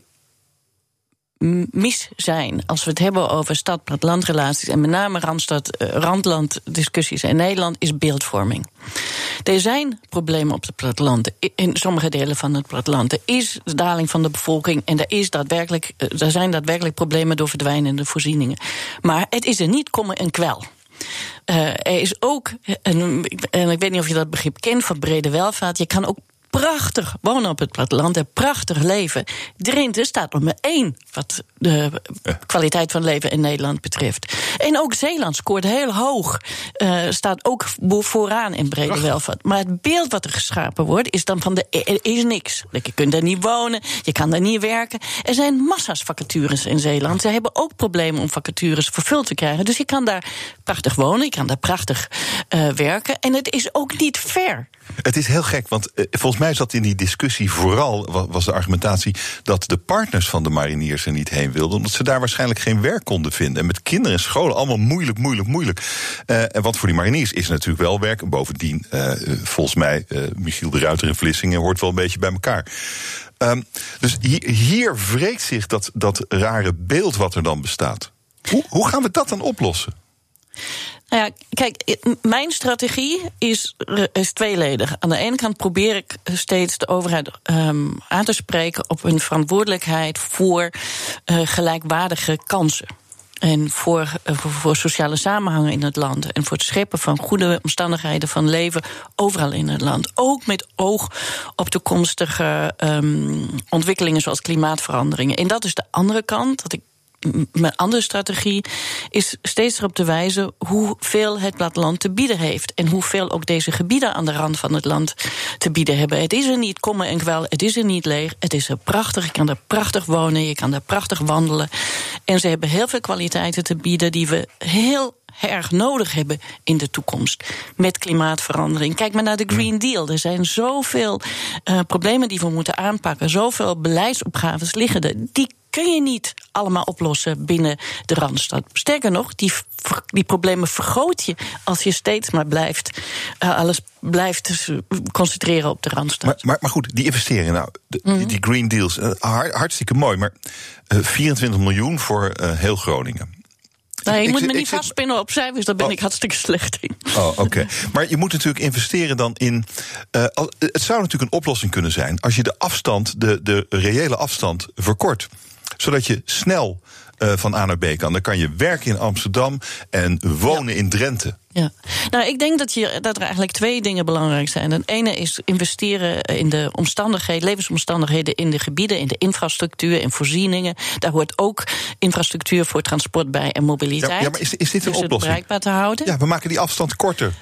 mis zijn als we het hebben over stad-plattelandrelaties en met name Randstad-Randland-discussies in Nederland is beeldvorming. Er zijn problemen op het platteland, in sommige delen van het platteland. Er is de daling van de bevolking en er, is daadwerkelijk, er zijn daadwerkelijk problemen door verdwijnende voorzieningen. Maar het is er niet kommen en kwel. Uh, er is ook, en, en ik weet niet of je dat begrip kent, van brede welvaart. Je kan ook prachtig wonen op het platteland en prachtig leven. Drenthe staat nummer één wat de kwaliteit van leven in Nederland betreft. En ook Zeeland scoort heel hoog. Uh, staat ook vooraan in brede prachtig welvaart. Maar het beeld wat er geschapen wordt is dan van de er is niks. Je kunt daar niet wonen, je kan daar niet werken. Er zijn massa's vacatures in Zeeland. Ze hebben ook problemen om vacatures vervuld te krijgen. Dus je kan daar prachtig wonen, je kan daar prachtig uh, werken. En het is ook niet fair. Het is heel gek, want uh, volgens mij zat in die discussie vooral was de argumentatie dat de partners van de mariniers er niet heen wilden, omdat ze daar waarschijnlijk geen werk konden vinden. En met kinderen en scholen allemaal moeilijk, moeilijk, moeilijk. Uh, en wat voor die mariniers is natuurlijk wel werk. En bovendien, uh, volgens mij, uh, Michiel de Ruiter in Vlissingen hoort wel een beetje bij elkaar. Um, dus hier, hier wreekt zich dat, dat rare beeld wat er dan bestaat. Hoe, hoe gaan we dat dan oplossen? Nou ja, kijk, mijn strategie is, is tweeledig. Aan de ene kant probeer ik steeds de overheid um, aan te spreken op hun verantwoordelijkheid voor uh, gelijkwaardige kansen. En voor, uh, voor, voor sociale samenhang in het land. En voor het scheppen van goede omstandigheden van leven overal in het land. Ook met oog op toekomstige um, ontwikkelingen zoals klimaatveranderingen. En dat is de andere kant, dat ik mijn andere strategie is steeds erop te wijzen hoeveel het platteland te bieden heeft. En hoeveel ook deze gebieden aan de rand van het land te bieden hebben. Het is er niet kommen en kwel, het is er niet leeg. Het is er prachtig, je kan daar prachtig wonen, je kan daar prachtig wandelen. En ze hebben heel veel kwaliteiten te bieden die we heel erg nodig hebben in de toekomst. Met klimaatverandering. Kijk maar naar de Green Deal. Er zijn zoveel uh, problemen die we moeten aanpakken. Zoveel beleidsopgaves liggen er. Die kun je niet allemaal oplossen binnen de Randstad. Sterker nog, die, die problemen vergroot je als je steeds maar blijft uh, alles blijft concentreren op de Randstad. Maar, maar, maar goed, die investeringen, nou, de, mm-hmm. die, die Green Deals, uh, hartstikke mooi, maar uh, vierentwintig miljoen voor uh, heel Groningen. Nee, je ik, moet ik, me niet ik, vastpinnen op cijfers, daar ben oh. ik hartstikke slecht in. Oh, oké. Okay. Maar je moet natuurlijk investeren dan in. Uh, het zou natuurlijk een oplossing kunnen zijn als je de afstand, de, de reële afstand, verkort. Zodat je snel uh, van A naar B kan. Dan kan je werken in Amsterdam en wonen ja. in Drenthe. Ja, nou, ik denk dat, je, dat er eigenlijk twee dingen belangrijk zijn. Het ene is investeren in de omstandigheden, levensomstandigheden in de gebieden, in de infrastructuur, in voorzieningen. Daar hoort ook infrastructuur voor transport bij en mobiliteit. Ja, ja maar is, is dit een dus oplossing? Het bereikbaar te houden. Ja, we maken die afstand korter.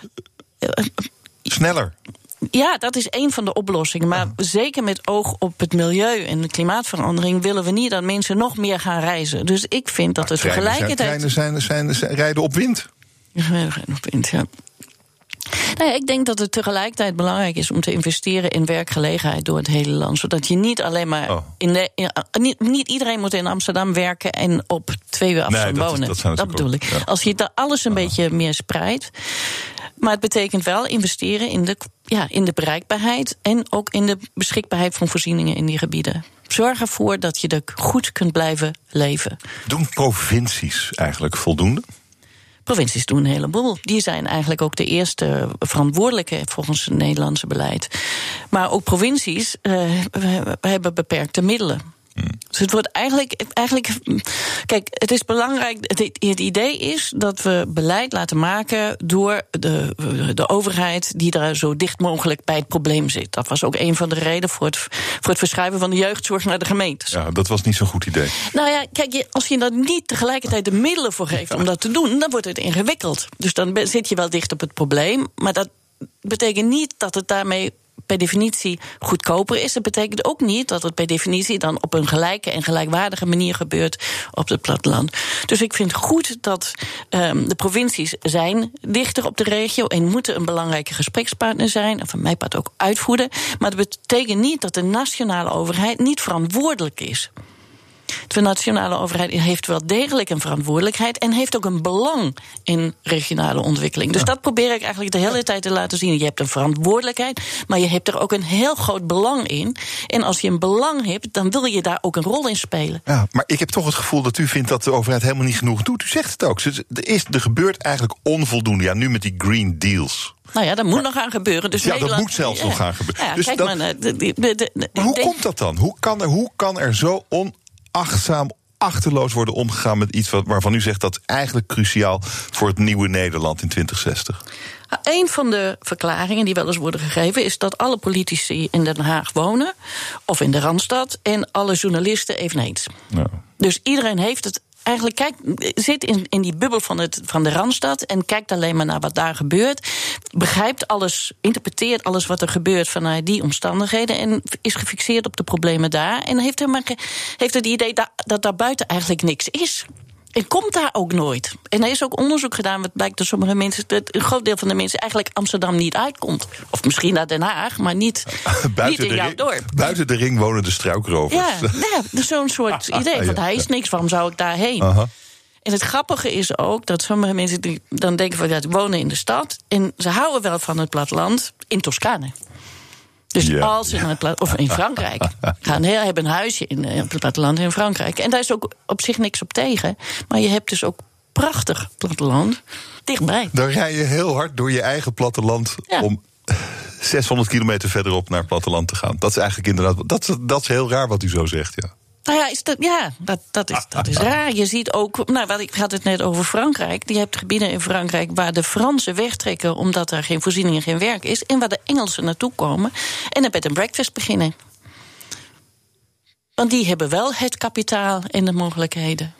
Sneller. Ja, dat is één van de oplossingen. Maar oh. zeker met oog op het milieu en de klimaatverandering willen we niet dat mensen nog meer gaan reizen. Dus ik vind dat maar er tegelijkertijd. Treinen zijn, zijn, zijn, rijden op wind. Op wind, ja. Nou ja, ik denk dat het tegelijkertijd belangrijk is om te investeren in werkgelegenheid door het hele land. Zodat je niet alleen maar. Oh. In de, in, niet, niet iedereen moet in Amsterdam werken en op twee uur afstand nee, dat, wonen. Dat, dat bedoel ook, ik. Ja. Als je daar alles een oh. beetje meer spreidt. Maar het betekent wel investeren in de, ja, in de bereikbaarheid en ook in de beschikbaarheid van voorzieningen in die gebieden. Zorg ervoor dat je er goed kunt blijven leven. Doen provincies eigenlijk voldoende? Provincies doen een heleboel. Die zijn eigenlijk ook de eerste verantwoordelijke volgens het Nederlandse beleid. Maar ook provincies uh, hebben beperkte middelen. Hmm. Dus het wordt eigenlijk, eigenlijk. Kijk, het is belangrijk. Het, het idee is dat we beleid laten maken door de, de overheid die daar zo dicht mogelijk bij het probleem zit. Dat was ook een van de redenen voor het, voor het verschuiven van de jeugdzorg naar de gemeentes. Ja, dat was niet zo'n goed idee. Nou ja, kijk, als je daar niet tegelijkertijd de middelen voor geeft ja. om dat te doen, dan wordt het ingewikkeld. Dus dan zit je wel dicht op het probleem, maar dat betekent niet dat het daarmee per definitie goedkoper is. Dat betekent ook niet dat het per definitie dan op een gelijke en gelijkwaardige manier gebeurt op het platteland. Dus ik vind goed dat um, de provincies zijn dichter op de regio en moeten een belangrijke gesprekspartner zijn, en van mijn part ook uitvoeren. Maar dat betekent niet dat de nationale overheid niet verantwoordelijk is. De nationale overheid heeft wel degelijk een verantwoordelijkheid en heeft ook een belang in regionale ontwikkeling. Dus ja. dat probeer ik eigenlijk de hele tijd te laten zien. Je hebt een verantwoordelijkheid, maar je hebt er ook een heel groot belang in. En als je een belang hebt, dan wil je daar ook een rol in spelen. Ja, maar ik heb toch het gevoel dat u vindt dat de overheid helemaal niet genoeg doet. U zegt het ook. Er, is, er gebeurt eigenlijk onvoldoende. Ja, nu met die Green Deals. Nou ja, dat moet maar, nog gaan gebeuren. Dus ja, Nederland, dat moet zelfs ja, nog gaan gebeuren. Ja, dus kijk dat, maar, de, de, de, de, maar hoe de, komt dat dan? Hoe kan er, hoe kan er zo onachtzaam, achterloos worden omgegaan met iets wat, waarvan u zegt dat eigenlijk cruciaal voor het nieuwe Nederland in twintig zestig? Een van de verklaringen die wel eens worden gegeven is dat alle politici in Den Haag wonen, of in de Randstad, en alle journalisten eveneens. Ja. Dus iedereen heeft het. Eigenlijk kijk, zit in, in die bubbel van, het, van de Randstad en kijkt alleen maar naar wat daar gebeurt. Begrijpt alles, interpreteert alles wat er gebeurt vanuit die omstandigheden en is gefixeerd op de problemen daar. En heeft, er maar, heeft het idee dat, dat daar buiten eigenlijk niks is. En komt daar ook nooit. En er is ook onderzoek gedaan, wat blijkt dat sommige mensen, dat een groot deel van de mensen eigenlijk Amsterdam niet uitkomt. Of misschien naar Den Haag, maar niet, niet in jouw dorp. Buiten de ring wonen de struikrovers. Ja, ja, zo'n soort idee. Want hij is niks, waarom zou ik daarheen? Uh-huh. En het grappige is ook dat sommige mensen die dan denken van ja, die wonen in de stad en ze houden wel van het platteland in Toscane. Dus ja, als ze ja. naar het plat- of in Frankrijk gaan, heel, hebben een huisje in uh, het platteland in Frankrijk. En daar is ook op zich niks op tegen. Maar je hebt dus ook prachtig platteland dichtbij. Dan rij je heel hard door je eigen platteland ja. om zeshonderd kilometer verderop naar het platteland te gaan. Dat is eigenlijk inderdaad, dat, dat is heel raar wat u zo zegt, ja. Nou ja, is dat, ja dat, dat, is, dat is raar. Je ziet ook, nou, wat, ik had het net over Frankrijk. Je hebt gebieden in Frankrijk waar de Fransen wegtrekken omdat er geen voorziening en geen werk is. En waar de Engelsen naartoe komen en een bed and breakfast beginnen. Want die hebben wel het kapitaal en de mogelijkheden.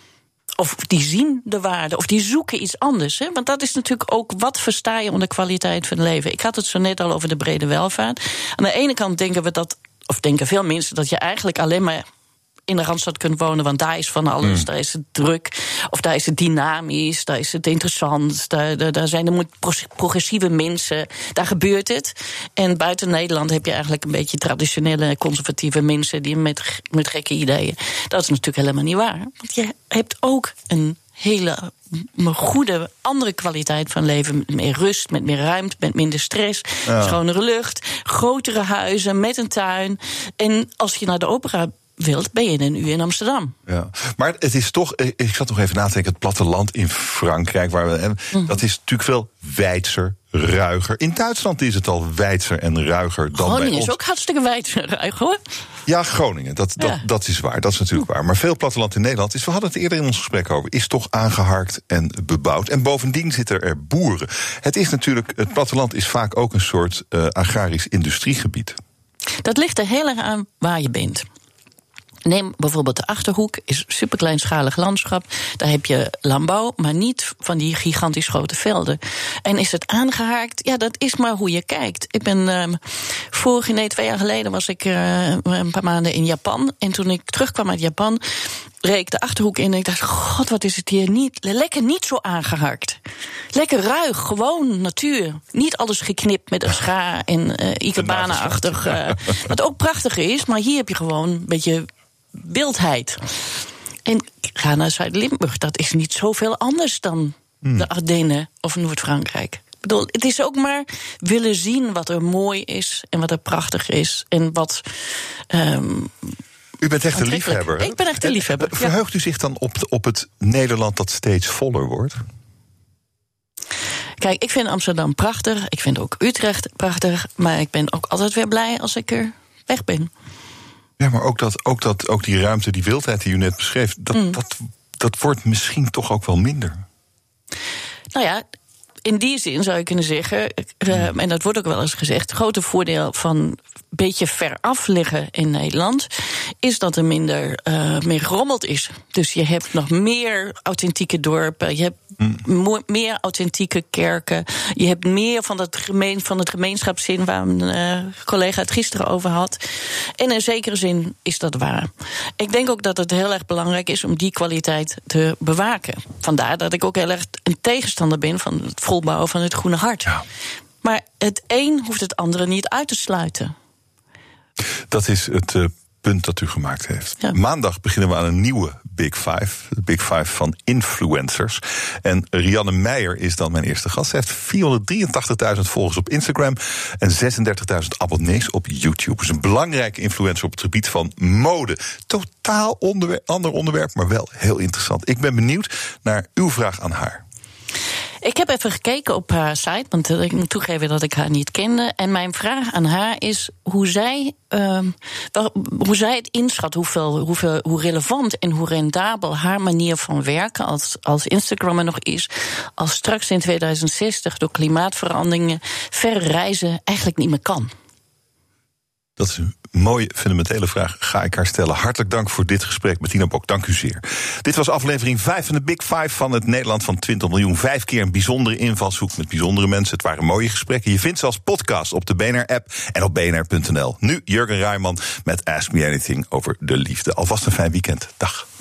Of die zien de waarde, of die zoeken iets anders. Hè? Want dat is natuurlijk ook, wat versta je onder kwaliteit van leven? Ik had het zo net al over de brede welvaart. Aan de ene kant denken we dat, of denken veel mensen, dat je eigenlijk alleen maar in de Randstad kunt wonen, want daar is van alles. Mm. Daar is het druk, of daar is het dynamisch, daar is het interessant. Daar, daar, daar zijn er progressieve mensen, daar gebeurt het. En buiten Nederland heb je eigenlijk een beetje traditionele, conservatieve mensen die met, met gekke ideeën. Dat is natuurlijk helemaal niet waar. Want je hebt ook een hele goede andere kwaliteit van leven. Met meer rust, met meer ruimte, met minder stress. Ja. Schonere lucht, grotere huizen met een tuin. En als je naar de opera wilt, ben je een uur in Amsterdam. Ja, maar het is toch, ik zat nog even na te denken, het platteland in Frankrijk, waar we, mm. dat is natuurlijk veel wijdser, ruiger. In Duitsland is het al wijdser en ruiger dan Groningen bij ons. Is ook hartstikke wijd en ruig, hoor. Ja, Groningen, dat, dat, ja. dat is waar, dat is natuurlijk waar. Maar veel platteland in Nederland is, we hadden het eerder in ons gesprek over, is toch aangeharkt en bebouwd. En bovendien zitten er boeren. Het is natuurlijk, het platteland is vaak ook een soort uh, agrarisch industriegebied. Dat ligt er heel erg aan waar je bent. Neem bijvoorbeeld de Achterhoek, is een superkleinschalig landschap. Daar heb je landbouw, maar niet van die gigantisch grote velden. En is het aangehaakt? Ja, dat is maar hoe je kijkt. Ik ben uh, vorig, nee, twee jaar geleden was ik uh, een paar maanden in Japan. En toen ik terugkwam uit Japan, reed ik de Achterhoek in en ik dacht, god, wat is het hier niet, lekker niet zo aangeharkt. Lekker ruig, gewoon natuur. Niet alles geknipt met een schaar en uh, ikebana-achtig. Uh, wat ook prachtig is, maar hier heb je gewoon een beetje wildheid. En ga naar Zuid-Limburg, dat is niet zoveel anders dan hmm. de Ardennen of Noord-Frankrijk. Ik bedoel, het is ook maar willen zien wat er mooi is en wat er prachtig is en wat Um, U bent echt een liefhebber. Hè? Ik ben echt een liefhebber. Verheugt u zich dan op, op het Nederland dat steeds voller wordt? Kijk, ik vind Amsterdam prachtig. Ik vind ook Utrecht prachtig. Maar ik ben ook altijd weer blij als ik er weg ben. Ja, maar ook, dat, ook, dat, ook die ruimte, die wildheid die u net beschreef, dat, mm. dat, dat wordt misschien toch ook wel minder. Nou ja, in die zin zou je kunnen zeggen, uh, en dat wordt ook wel eens gezegd, het grote voordeel van een beetje veraf liggen in Nederland is dat er minder uh, meer gerommeld is. Dus je hebt nog meer authentieke dorpen, je hebt mm. mo- meer authentieke kerken, je hebt meer van, dat gemeen, van het gemeenschapszin waar een uh, collega het gisteren over had. En in zekere zin is dat waar. Ik denk ook dat het heel erg belangrijk is om die kwaliteit te bewaken. Vandaar dat ik ook heel erg een tegenstander ben van het volbouwen van het Groene Hart. Ja. Maar het een hoeft het andere niet uit te sluiten. Dat is het uh, punt dat u gemaakt heeft. Ja. Maandag beginnen we aan een nieuwe Big Five. De Big Five van influencers. En Rianne Meijer is dan mijn eerste gast. Ze heeft vierhonderddrieëntachtigduizend volgers op Instagram en zesendertigduizend abonnees op YouTube. Ze is een belangrijke influencer op het gebied van mode. Totaal onderwer- ander onderwerp, maar wel heel interessant. Ik ben benieuwd naar uw vraag aan haar. Ik heb even gekeken op haar site, want ik moet toegeven dat ik haar niet kende. En mijn vraag aan haar is hoe zij, uh, hoe zij het inschat, hoeveel, hoeveel, hoe relevant en hoe rendabel haar manier van werken als, als Instagram er nog is, als straks in tweeduizend zestig door klimaatveranderingen verre reizen eigenlijk niet meer kan. Dat is een mooie, fundamentele vraag. Ga ik haar stellen. Hartelijk dank voor dit gesprek met Tina Bok. Dank u zeer. Dit was aflevering vijf van de Big Five van het Nederland van twintig miljoen. Vijf keer een bijzondere invalshoek met bijzondere mensen. Het waren mooie gesprekken. Je vindt ze als podcast op de B N R-app en op b n r punt n l. Nu Jurgen Rijman met Ask Me Anything over de liefde. Alvast een fijn weekend. Dag.